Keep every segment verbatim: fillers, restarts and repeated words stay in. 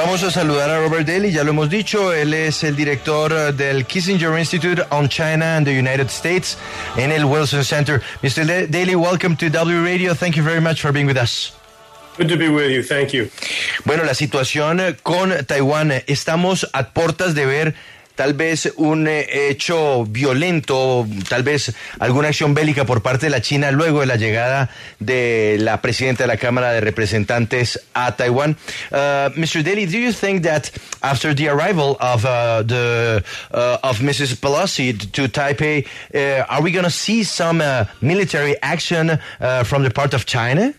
Vamos a saludar a Robert Daly, ya lo hemos dicho, él es el director del Kissinger Institute on China and the United States en el Wilson Center. mister Daly, welcome to W Radio. Thank you very much for being with us. Good to be with you. Thank you. Bueno, la situación con Taiwán, estamos a puertas de ver tal vez un eh, hecho violento, tal vez alguna acción bélica por parte de la China luego de la llegada de la presidenta de la Cámara de Representantes a Taiwán. Uh, mister Daly, do you think that after the arrival of uh, the uh, of Missus Pelosi to Taipei, uh, are we going to see some uh, military action uh, from the part of China?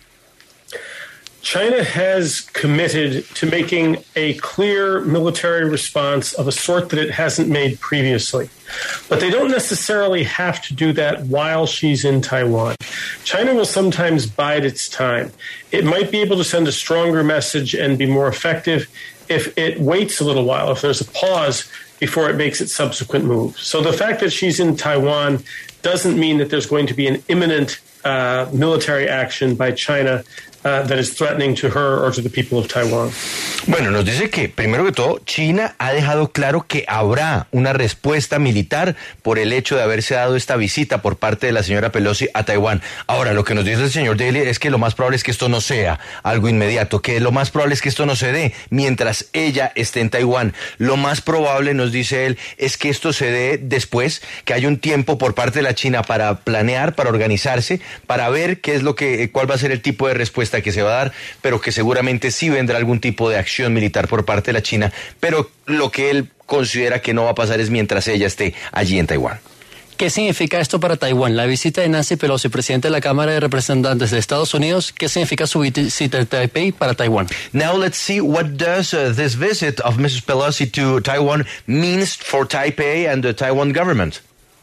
China has committed to making a clear military response of a sort that it hasn't made previously. But they don't necessarily have to do that while she's in Taiwan. China will sometimes bide its time. It might be able to send a stronger message and be more effective if it waits a little while, if there's a pause before it makes its subsequent move. So the fact that she's in Taiwan doesn't mean that there's going to be an imminent uh, military action by China Uh, that is threatening to her or to the people of Taiwan. Bueno, nos dice que, primero que todo, China ha dejado claro que habrá una respuesta militar por el hecho de haberse dado esta visita por parte de la señora Pelosi a Taiwán. Ahora, lo que nos dice el señor Daly es que lo más probable es que esto no sea algo inmediato, que lo más probable es que esto no se dé mientras ella esté en Taiwán. Lo más probable, nos dice él, es que esto se dé después, que haya un tiempo por parte de la China para planear, para organizarse, para ver qué es lo que, cuál va a ser el tipo de respuesta que se va a dar, pero que seguramente sí vendrá algún tipo de acción militar por parte de la China, pero lo que él considera que no va a pasar es mientras ella esté allí en Taiwán. ¿Qué significa esto para Taiwán? La visita de Nancy Pelosi, presidente de la Cámara de Representantes de Estados Unidos, ¿qué significa su visita a Taipei para Taiwán? Now let's see what does uh, this visit of Missus Pelosi to Taiwan means for Taipei and the Taiwan government.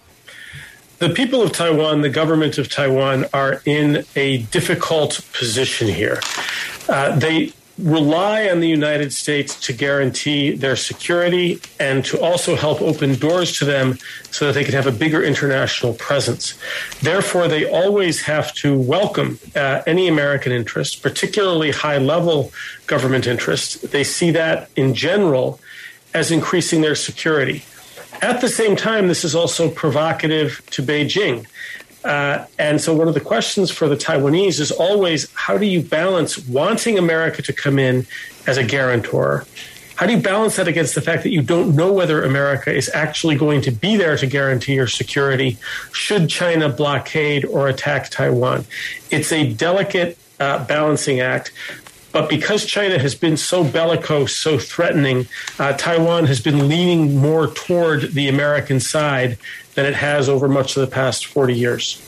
The people of Taiwan, the government of Taiwan, are in a difficult position here. Uh, they rely on the United States to guarantee their security and to also help open doors to them so that they can have a bigger international presence. Therefore, they always have to welcome uh, any American interest, particularly high-level government interest. They see that in general as increasing their security. At the same time, this is also provocative to Beijing. Uh, and so one of the questions for the Taiwanese is always, how do you balance wanting America to come in as a guarantor? How do you balance that against the fact that you don't know whether America is actually going to be there to guarantee your security should China blockade or attack Taiwan? It's a delicate uh, balancing act. But because China has been so bellicose, so threatening, uh, Taiwan has been leaning more toward the American side than it has over much of the past forty years.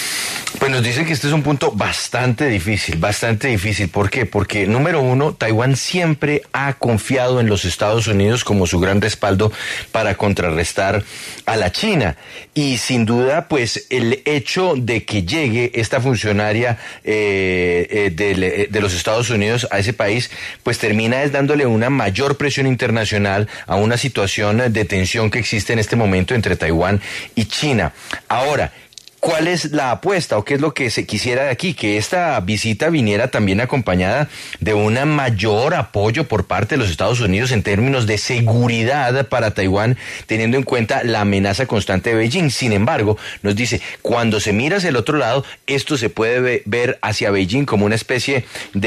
Pues nos dicen que este es un punto bastante difícil, bastante difícil. ¿Por qué? Porque, número uno, Taiwán siempre ha confiado en los Estados Unidos como su gran respaldo para contrarrestar a la China. Y sin duda, pues, el hecho de que llegue esta funcionaria eh, eh, de, de los Estados Unidos a ese país, pues termina es dándole una mayor presión internacional a una situación de tensión que existe en este momento entre Taiwán y China. Ahora, ¿cuál es la apuesta o qué es lo que se quisiera de aquí? Que esta visita viniera también acompañada de un mayor apoyo por parte de los Estados Unidos en términos de seguridad para Taiwán, teniendo en cuenta la amenaza constante de Beijing. Sin embargo, nos dice, cuando se mira hacia el otro lado, esto se puede ver hacia Beijing como una especie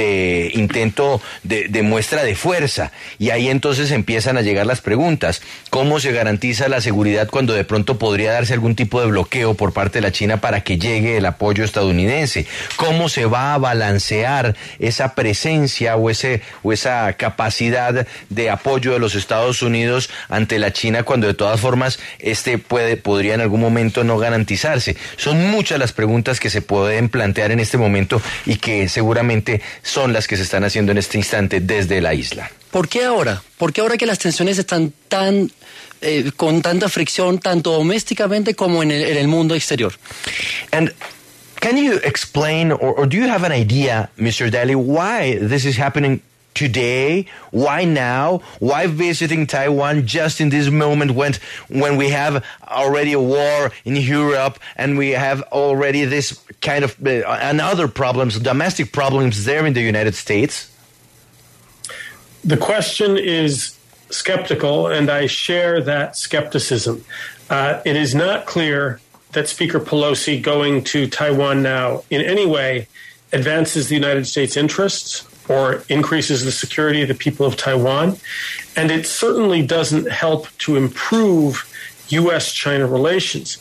de intento de, de muestra de fuerza. Y ahí entonces empiezan a llegar las preguntas. ¿Cómo se garantiza la seguridad cuando de pronto podría darse algún tipo de bloqueo por parte de la China para que llegue el apoyo estadounidense? ¿Cómo se va a balancear esa presencia o ese o esa capacidad de apoyo de los Estados Unidos ante la China cuando de todas formas este puede podría en algún momento no garantizarse? Son muchas las preguntas que se pueden plantear en este momento y que seguramente son las que se están haciendo en este instante desde la isla. ¿Por qué ahora? ¿Por qué ahora que las tensiones están tan eh, con tanta fricción, tanto domésticamente como en el, en el mundo exterior? And can you explain, or, or do you have an idea, mister Daly, why this is happening today? Why now? Why visiting Taiwan just in this moment when when we have already a war in Europe and we have already this kind of uh, and other problems, domestic problems there in the United States? The question is skeptical, and I share that skepticism. Uh, it is not clear that Speaker Pelosi going to Taiwan now in any way advances the United States interests or increases the security of the people of Taiwan. And it certainly doesn't help to improve U S China relations.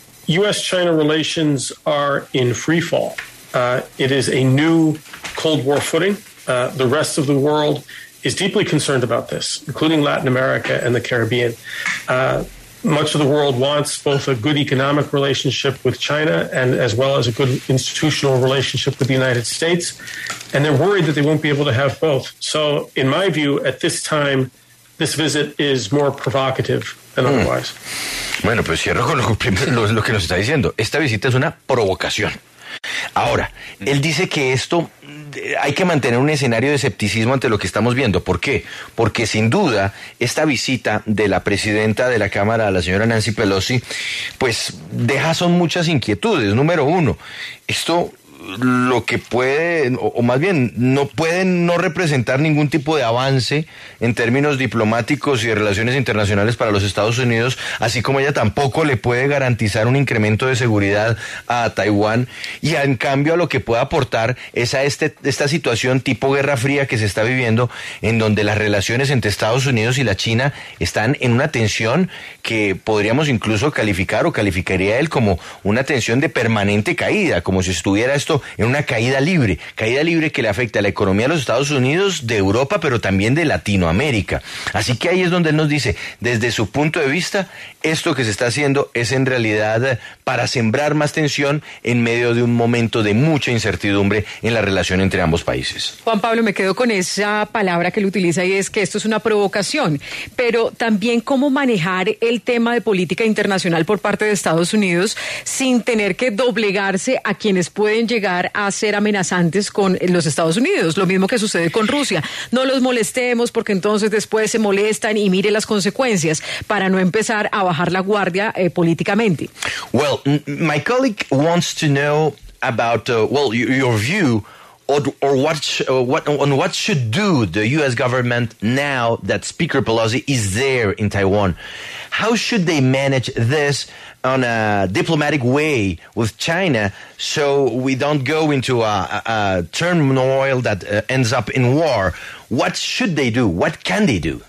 U S China relations are in free fall. Uh, it is a new Cold War footing. Uh, the rest of the world is deeply concerned about this, including Latin America and the Caribbean. Uh, much of the world wants both a good economic relationship with China and as well as a good institutional relationship with the United States. And they're worried that they won't be able to have both. So in my view, at this time, this visit is more provocative than mm. otherwise. Bueno, pues cierro con lo, lo, lo que nos está diciendo. Esta visita es una provocación. Ahora, él dice que esto hay que mantener un escenario de escepticismo ante lo que estamos viendo. ¿Por qué? Porque sin duda esta visita de la presidenta de la Cámara, la señora Nancy Pelosi, pues deja son muchas inquietudes. Número uno, esto lo que puede, o, o más bien, no puede no representar ningún tipo de avance en términos diplomáticos y de relaciones internacionales para los Estados Unidos, así como ella tampoco le puede garantizar un incremento de seguridad a Taiwán, y en cambio a lo que puede aportar es a este, esta situación tipo Guerra Fría que se está viviendo, en donde las relaciones entre Estados Unidos y la China están en una tensión que podríamos incluso calificar o calificaría él como una tensión de permanente caída, como si estuviera esto en una caída libre, caída libre que le afecta a la economía de los Estados Unidos, de Europa, pero también de Latinoamérica. Así que ahí es donde él nos dice, desde su punto de vista, esto que se está haciendo es en realidad para sembrar más tensión en medio de un momento de mucha incertidumbre en la relación entre ambos países. Juan Pablo, me quedo con esa palabra que él utiliza y es que esto es una provocación, pero también cómo manejar el tema de política internacional por parte de Estados Unidos sin tener que doblegarse a quienes pueden llegar a ser amenazantes con los Estados Unidos, lo mismo que sucede con Rusia. No los molestemos porque entonces después se molestan y mire las consecuencias, para no empezar a bajar la guardia eh, políticamente. Well, my colleague wants to know about, uh, well, your view or, or what, sh- uh, what, on what should do the U S government now that Speaker Pelosi is there in Taiwan. How should they manage this on a diplomatic way with China so we don't go into a, a, a turmoil that uh, ends up in war? What should they do? What can they do?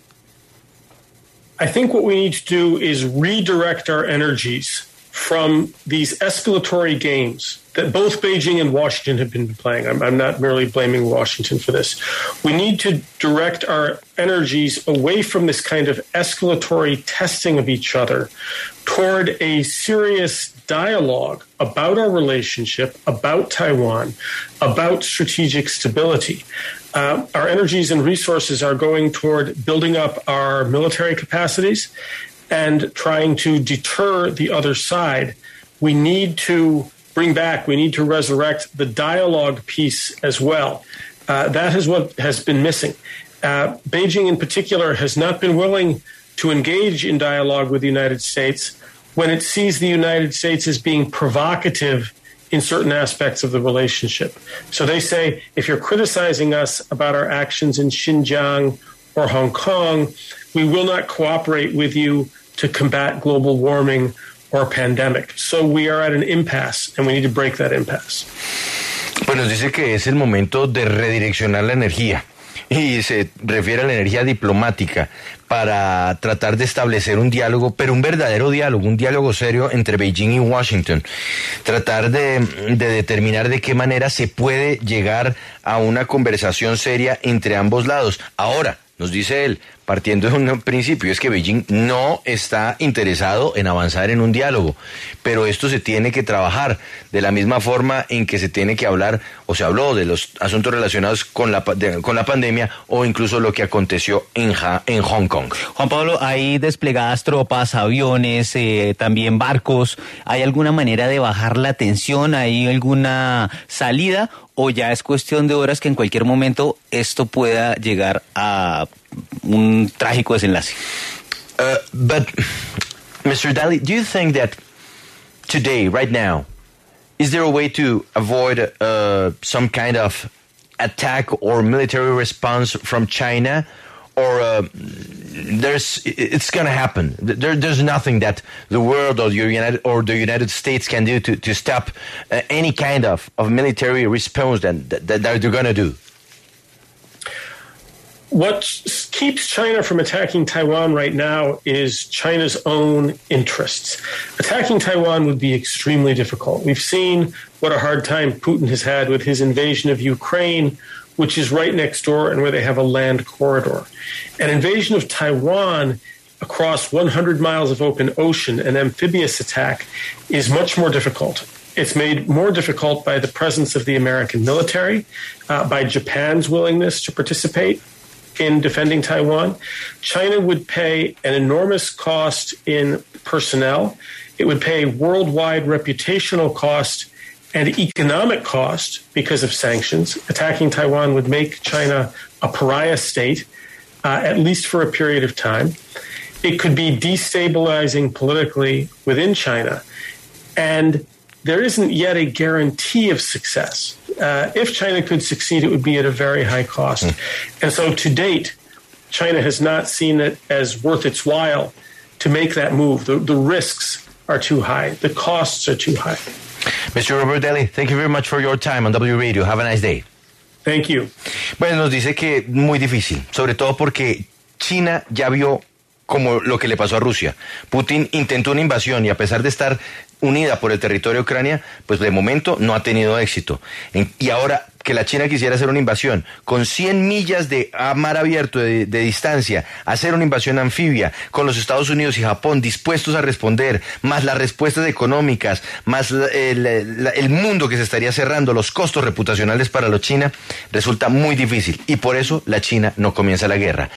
I think what we need to do is redirect our energies from these escalatory games that both Beijing and Washington have been playing. I'm, I'm not merely blaming Washington for this. We need to direct our energies away from this kind of escalatory testing of each other toward a serious dialogue about our relationship, about Taiwan, about strategic stability. Uh, our energies and resources are going toward building up our military capacities and trying to deter the other side. We need to bring back, we need to resurrect the dialogue piece as well. Uh, that is what has been missing. Uh, Beijing in particular has not been willing to engage in dialogue with the United States when it sees the United States as being provocative in certain aspects of the relationship. So they say, if you're criticizing us about our actions in Xinjiang or Hong Kong, we will not cooperate with you to combat global warming or pandemic. So we are at an impasse, and we need to break that impasse. Pues nos dice que es el momento de redireccionar la energía, y se refiere a la energía diplomática para tratar de establecer un diálogo, pero un verdadero diálogo, un diálogo serio entre Beijing y Washington. Tratar de, de determinar de qué manera se puede llegar a una conversación seria entre ambos lados. Ahora, nos dice él, partiendo de un principio, es que Beijing no está interesado en avanzar en un diálogo, pero esto se tiene que trabajar de la misma forma en que se tiene que hablar, o se habló de los asuntos relacionados con la, de, con la pandemia, o incluso lo que aconteció en, ja, en Hong Kong. Juan Pablo, hay desplegadas tropas, aviones, eh, también barcos. ¿Hay alguna manera de bajar la tensión? ¿Hay alguna salida? ¿O ya es cuestión de horas que en cualquier momento esto pueda llegar a un trágico desenlace? Uh, but, Mister Daly, do you think that today, right now, is there a way to avoid uh, some kind of attack or military response from China, or uh, there's it's going to happen? There, there's nothing that the world or the United or the United States can do to to stop uh, any kind of, of military response that that, that they're going to do. What keeps China from attacking Taiwan right now is China's own interests. Attacking Taiwan would be extremely difficult. We've seen what a hard time Putin has had with his invasion of Ukraine, which is right next door and where they have a land corridor. An invasion of Taiwan across one hundred miles of open ocean, an amphibious attack, is much more difficult. It's made more difficult by the presence of the American military, uh, by Japan's willingness to participate in defending Taiwan. China would pay an enormous cost in personnel. It would pay worldwide reputational cost and economic cost because of sanctions. Attacking Taiwan would make China a pariah state, uh, at least for a period of time. It could be destabilizing politically within China. And there isn't yet a guarantee of success. Uh, if China could succeed, it would be at a very high cost. Mm. And so to date, China has not seen it as worth its while to make that move. The, the risks are too high. The costs are too high. Mister Robert Daly, thank you very much for your time on W Radio. Have a nice day. Thank you. Bueno, nos dice que muy difícil, sobre todo porque China ya vio como lo que le pasó a Rusia. Putin intentó una invasión y a pesar de estar unida por el territorio de Ucrania, pues de momento no ha tenido éxito. Y ahora que la China quisiera hacer una invasión con cien millas de mar abierto de, de distancia, hacer una invasión anfibia con los Estados Unidos y Japón dispuestos a responder, más las respuestas económicas, más el, el, el mundo que se estaría cerrando, los costos reputacionales para la China, resulta muy difícil y por eso la China no comienza la guerra.